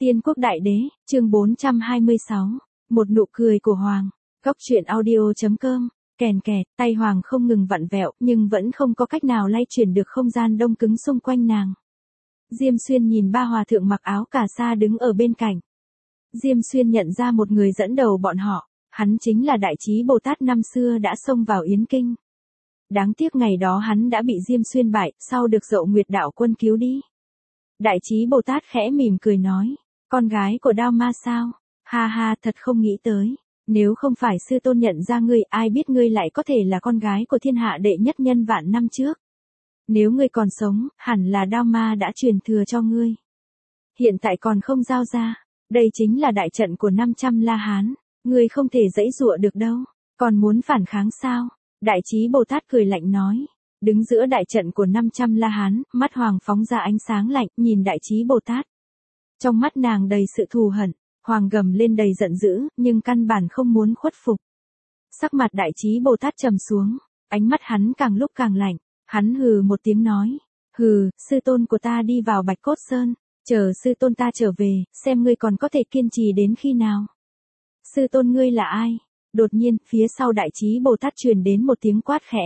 Tiên quốc đại đế, chương 426. Một nụ cười của Hoàng. Góc truyện audio.com. Kèn kẹt, tay Hoàng không ngừng vặn vẹo, nhưng vẫn không có cách nào lay chuyển được không gian đông cứng xung quanh nàng. Diêm Xuyên nhìn ba hòa thượng mặc áo cà sa đứng ở bên cạnh. Diêm Xuyên nhận ra một người dẫn đầu bọn họ, hắn chính là Đại Trí Bồ Tát năm xưa đã xông vào Yến Kinh. Đáng tiếc ngày đó hắn đã bị Diêm Xuyên bại, sau được Dậu Nguyệt đạo quân cứu đi. Đại Trí Bồ Tát khẽ mỉm cười nói, con gái của Đao Ma sao? Ha ha, thật không nghĩ tới. Nếu không phải sư tôn nhận ra ngươi, ai biết ngươi lại có thể là con gái của thiên hạ đệ nhất nhân vạn năm trước. Nếu ngươi còn sống, hẳn là Đao Ma đã truyền thừa cho ngươi. Hiện tại còn không giao ra. Đây chính là đại trận của 500 La Hán. Ngươi không thể giãy giụa được đâu. Còn muốn phản kháng sao? Đại Trí Bồ Tát cười lạnh nói. Đứng giữa đại trận của 500 La Hán, mắt Hoàng phóng ra ánh sáng lạnh, nhìn Đại Trí Bồ Tát. Trong mắt nàng đầy sự thù hận, Hoàng gầm lên đầy giận dữ, nhưng căn bản không muốn khuất phục. Sắc mặt Đại Trí Bồ Tát trầm xuống, ánh mắt hắn càng lúc càng lạnh, hắn hừ một tiếng nói, hừ, sư tôn của ta đi vào Bạch Cốt Sơn, chờ sư tôn ta trở về, xem ngươi còn có thể kiên trì đến khi nào. Sư tôn ngươi là ai? Đột nhiên, phía sau Đại Trí Bồ Tát truyền đến một tiếng quát khẽ.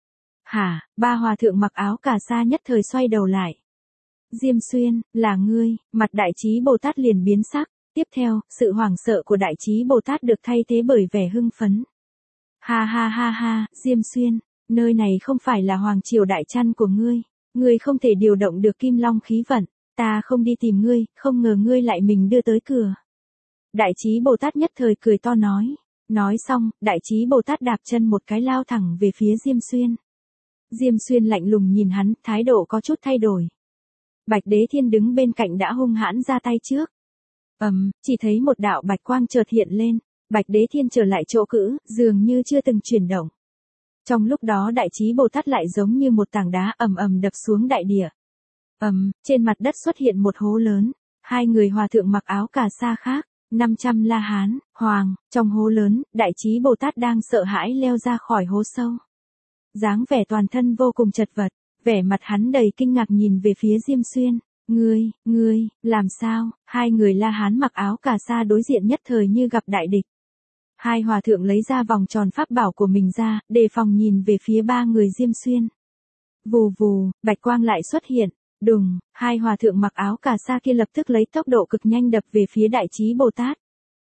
Hả, ba hòa thượng mặc áo cà sa nhất thời xoay đầu lại. Diêm Xuyên, là ngươi, mặt Đại Trí Bồ Tát liền biến sắc, tiếp theo, sự hoảng sợ của Đại Trí Bồ Tát được thay thế bởi vẻ hưng phấn. Ha ha ha ha, Diêm Xuyên, nơi này không phải là hoàng triều đại chăn của ngươi không thể điều động được kim long khí vận, ta không đi tìm ngươi, không ngờ ngươi lại mình đưa tới cửa. Đại Trí Bồ Tát nhất thời cười to nói xong, Đại Trí Bồ Tát đạp chân một cái lao thẳng về phía Diêm Xuyên. Diêm Xuyên lạnh lùng nhìn hắn, thái độ có chút thay đổi. Bạch Đế Thiên đứng bên cạnh đã hung hãn ra tay trước. Chỉ thấy một đạo bạch quang chợt hiện lên, Bạch Đế Thiên trở lại chỗ cũ, dường như chưa từng chuyển động. Trong lúc đó Đại Trí Bồ Tát lại giống như một tảng đá ầm ầm đập xuống đại địa. Trên mặt đất xuất hiện một hố lớn, hai người hòa thượng mặc áo cà sa khác, 500 La Hán, Hoàng, trong hố lớn, Đại Trí Bồ Tát đang sợ hãi leo ra khỏi hố sâu. Dáng vẻ toàn thân vô cùng chật vật, vẻ mặt hắn đầy kinh ngạc nhìn về phía Diêm Xuyên. Ngươi, làm sao? Hai người La Hán mặc áo cà sa đối diện nhất thời như gặp đại địch. Hai hòa thượng lấy ra vòng tròn pháp bảo của mình ra, đề phòng nhìn về phía ba người Diêm Xuyên. Vù vù, bạch quang lại xuất hiện, đùng, hai hòa thượng mặc áo cà sa kia lập tức lấy tốc độ cực nhanh đập về phía Đại Trí Bồ Tát.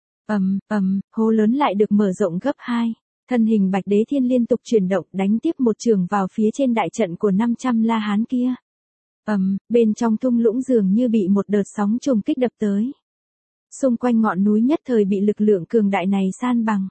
Hố lớn lại được mở rộng gấp 2. Thân hình Bạch Đế Thiên liên tục chuyển động đánh tiếp một trường vào phía trên đại trận của 500 La Hán kia. Bên trong thung lũng dường như bị một đợt sóng trùng kích đập tới. Xung quanh ngọn núi nhất thời bị lực lượng cường đại này san bằng.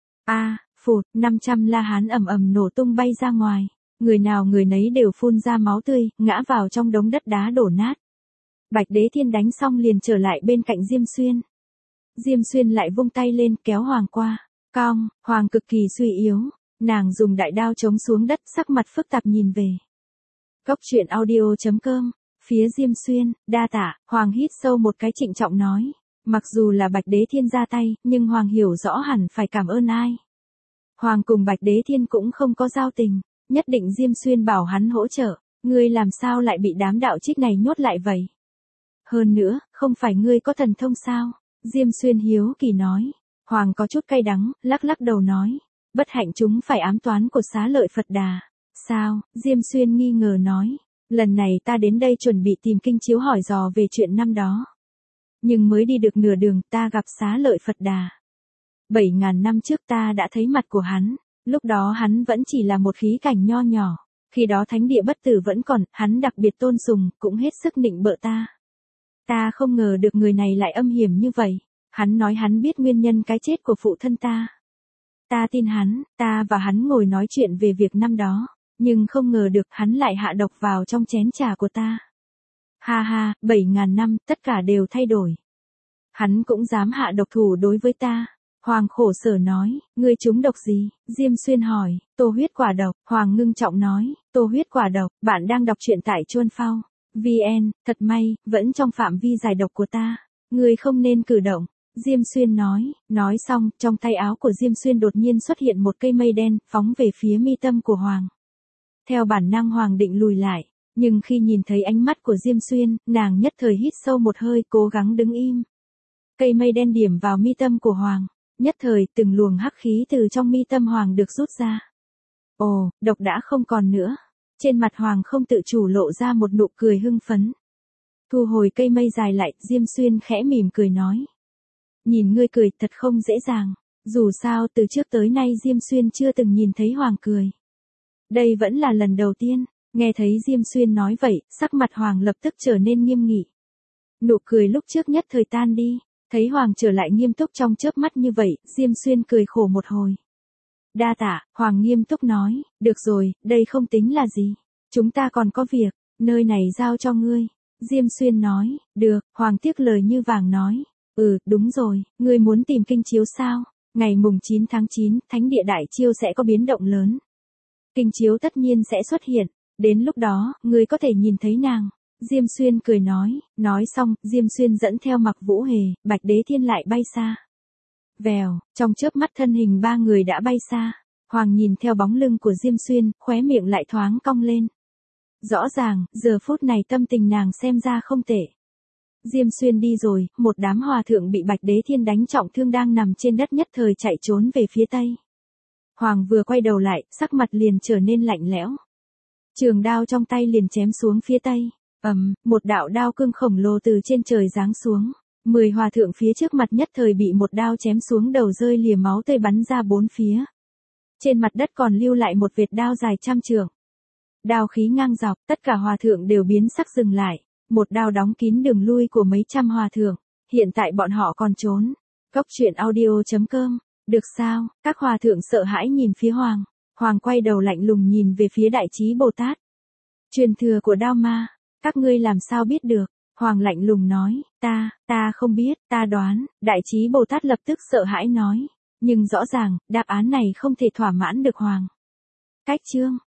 Phụt, 500 La Hán ầm nổ tung bay ra ngoài. Người nào người nấy đều phun ra máu tươi, ngã vào trong đống đất đá đổ nát. Bạch Đế Thiên đánh xong liền trở lại bên cạnh Diêm Xuyên. Diêm Xuyên lại vung tay lên kéo Hoàng qua. Cong, Hoàng cực kỳ suy yếu, nàng dùng đại đao chống xuống đất, sắc mặt phức tạp nhìn về. Góc truyện audio.com, phía Diêm Xuyên, đa tạ, Hoàng hít sâu một cái trịnh trọng nói, mặc dù là Bạch Đế Thiên ra tay, nhưng Hoàng hiểu rõ hẳn phải cảm ơn ai. Hoàng cùng Bạch Đế Thiên cũng không có giao tình, nhất định Diêm Xuyên bảo hắn hỗ trợ, ngươi làm sao lại bị đám đạo trích này nhốt lại vậy? Hơn nữa, không phải ngươi có thần thông sao? Diêm Xuyên hiếu kỳ nói. Hoàng có chút cay đắng, lắc đầu nói, bất hạnh chúng phải ám toán của Xá Lợi Phật Đà. Sao? Diêm Xuyên nghi ngờ nói, lần này ta đến đây chuẩn bị tìm Kinh Chiếu hỏi dò về chuyện năm đó. Nhưng mới đi được nửa đường ta gặp Xá Lợi Phật Đà. 7.000 năm trước ta đã thấy mặt của hắn, lúc đó hắn vẫn chỉ là một khí cảnh nho nhỏ, khi đó thánh địa bất tử vẫn còn, hắn đặc biệt tôn sùng, cũng hết sức nịnh bợ ta. Ta không ngờ được người này lại âm hiểm như vậy. Hắn nói hắn biết nguyên nhân cái chết của phụ thân ta. Ta tin hắn, ta và hắn ngồi nói chuyện về việc năm đó, nhưng không ngờ được hắn lại hạ độc vào trong chén trà của ta. Ha ha, 7.000 năm, tất cả đều thay đổi. Hắn cũng dám hạ độc thủ đối với ta. Hoàng khổ sở nói, ngươi trúng độc gì? Diêm Xuyên hỏi, tô huyết quả độc. Hoàng ngưng trọng nói, tô huyết quả độc, bạn đang đọc truyện tại Chuan Phao. VN, thật may, vẫn trong phạm vi giải độc của ta. Ngươi không nên cử động. Diêm Xuyên nói xong, trong tay áo của Diêm Xuyên đột nhiên xuất hiện một cây mây đen, phóng về phía mi tâm của Hoàng. Theo bản năng Hoàng định lùi lại, Nhưng khi nhìn thấy ánh mắt của Diêm Xuyên, nàng nhất thời hít sâu một hơi, cố gắng đứng im. Cây mây đen điểm vào mi tâm của Hoàng. Nhất thời, từng luồng hắc khí từ trong mi tâm Hoàng được rút ra. Ồ, độc đã không còn nữa. Trên mặt Hoàng không tự chủ lộ ra một nụ cười hưng phấn. Thu hồi cây mây dài lại, Diêm Xuyên khẽ mỉm cười nói. Nhìn ngươi cười thật không dễ dàng. Dù sao từ trước tới nay Diêm Xuyên chưa từng nhìn thấy Hoàng cười. Đây vẫn là lần đầu tiên. Nghe thấy Diêm Xuyên nói vậy, sắc mặt Hoàng lập tức trở nên nghiêm nghị. Nụ cười lúc trước nhất thời tan đi. Thấy Hoàng trở lại nghiêm túc trong chớp mắt như vậy, Diêm Xuyên cười khổ một hồi. Đa tạ, Hoàng nghiêm túc nói, được rồi, đây không tính là gì. Chúng ta còn có việc, nơi này giao cho ngươi. Diêm Xuyên nói, được, Hoàng tiếc lời như vàng nói. Đúng rồi, ngươi muốn tìm kinh chiếu sao? Ngày mùng 9 tháng 9, Thánh địa Đại Chiêu sẽ có biến động lớn. Kinh chiếu tất nhiên sẽ xuất hiện, đến lúc đó, ngươi có thể nhìn thấy nàng. Diêm Xuyên cười nói xong, Diêm Xuyên dẫn theo Mặc Vũ Hề, Bạch Đế Thiên lại bay xa. Vèo, trong chớp mắt thân hình ba người đã bay xa. Hoàng nhìn theo bóng lưng của Diêm Xuyên, khóe miệng lại thoáng cong lên. Rõ ràng, giờ phút này tâm tình nàng xem ra không tệ. Diêm Xuyên đi rồi, một đám hòa thượng bị Bạch Đế Thiên đánh trọng thương đang nằm trên đất nhất thời chạy trốn về phía tây. Hoàng vừa quay đầu lại, sắc mặt liền trở nên lạnh lẽo. Trường đao trong tay liền chém xuống phía tây. Một đạo đao cương khổng lồ từ trên trời giáng xuống. 10 hòa thượng phía trước mặt nhất thời bị một đao chém xuống đầu rơi lìa máu tươi bắn ra bốn phía. Trên mặt đất còn lưu lại một vệt đao dài trăm trượng. Đao khí ngang dọc, tất cả hòa thượng đều biến sắc dừng lại. Một đao đóng kín đường lui của mấy trăm hòa thượng. Hiện tại bọn họ còn trốn. Goctruyện.audio.com. Được sao? Các hòa thượng sợ hãi nhìn phía Hoàng. Hoàng quay đầu lạnh lùng nhìn về phía Đại Trí Bồ Tát. Truyền thừa của Đao Ma. Các ngươi làm sao biết được? Hoàng lạnh lùng nói, ta không biết, ta đoán. Đại Trí Bồ Tát lập tức sợ hãi nói. Nhưng rõ ràng, đáp án này không thể thỏa mãn được Hoàng. Cách chương.